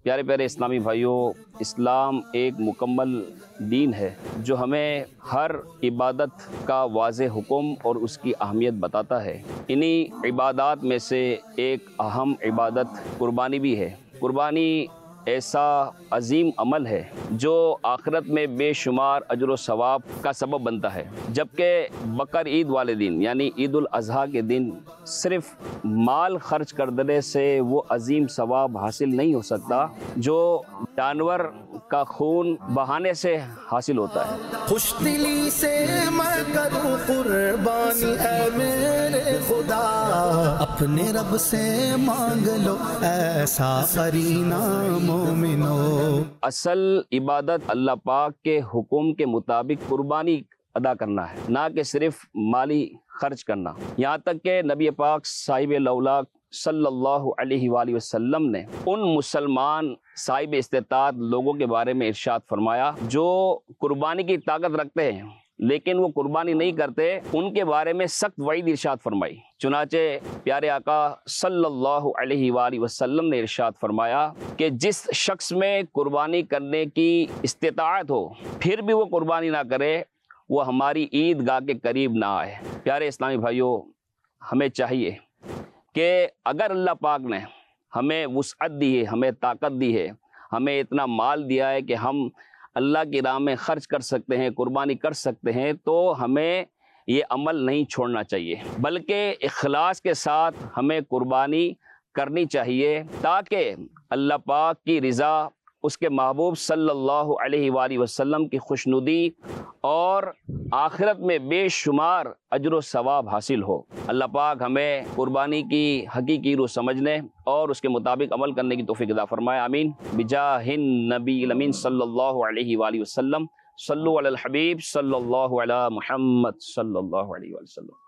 پیارے پیارے اسلامی بھائیوں، اسلام ایک مکمل دین ہے جو ہمیں ہر عبادت کا واضح حکم اور اس کی اہمیت بتاتا ہے۔ انہی عبادات میں سے ایک اہم عبادت قربانی بھی ہے۔ قربانی ایسا عظیم عمل ہے جو آخرت میں بے شمار اجر و ثواب کا سبب بنتا ہے، جبکہ بقر عید والے دن یعنی عید الاضحیٰ کے دن صرف مال خرچ کرنے سے وہ عظیم ثواب حاصل نہیں ہو سکتا جو جانور کا خون بہانے سے حاصل ہوتا ہے۔ خوش دلی سے میں کروں قربانی اے میرے خدا، اپنے رب سے مانگ لو ایسا قرینہ مومنو۔ اصل عبادت اللہ پاک کے حکم کے مطابق قربانی ادا کرنا ہے، نہ کہ صرف مالی خرچ کرنا۔ یہاں تک کہ نبی پاک صاحب الاولاق صلی اللہ علیہ وآلہ وسلم نے ان مسلمان صاحب استطاعت لوگوں کے بارے میں ارشاد فرمایا جو قربانی کی طاقت رکھتے ہیں لیکن وہ قربانی نہیں کرتے، ان کے بارے میں سخت وعید ارشاد فرمائی۔ چنانچہ پیارے آقا صلی اللہ علیہ وآلہ وسلم نے ارشاد فرمایا کہ جس شخص میں قربانی کرنے کی استطاعت ہو پھر بھی وہ قربانی نہ کرے، وہ ہماری عید گاہ کے قریب نہ آئے۔ پیارے اسلامی بھائیوں، ہمیں چاہیے کہ اگر اللہ پاک نے ہمیں وسعت دی ہے، ہمیں طاقت دی ہے، ہمیں اتنا مال دیا ہے کہ ہم اللہ کی راہ میں خرچ کر سکتے ہیں، قربانی کر سکتے ہیں، تو ہمیں یہ عمل نہیں چھوڑنا چاہیے، بلکہ اخلاص کے ساتھ ہمیں قربانی کرنی چاہیے تاکہ اللہ پاک کی رضا، اس کے محبوب صلی اللہ علیہ وآلہ وسلم کی خوشنودی اور آخرت میں بے شمار اجر و ثواب حاصل ہو۔ اللہ پاک ہمیں قربانی کی حقیقی روح سمجھنے اور اس کے مطابق عمل کرنے کی توفیق عطا فرمائے، آمین۔ بجاہ النبی الامین صلی اللہ علیہ وآلہ وسلم، صلو علی الحبیب صلی اللہ علی محمد صلی اللہ علیہ وآلہ وسلم۔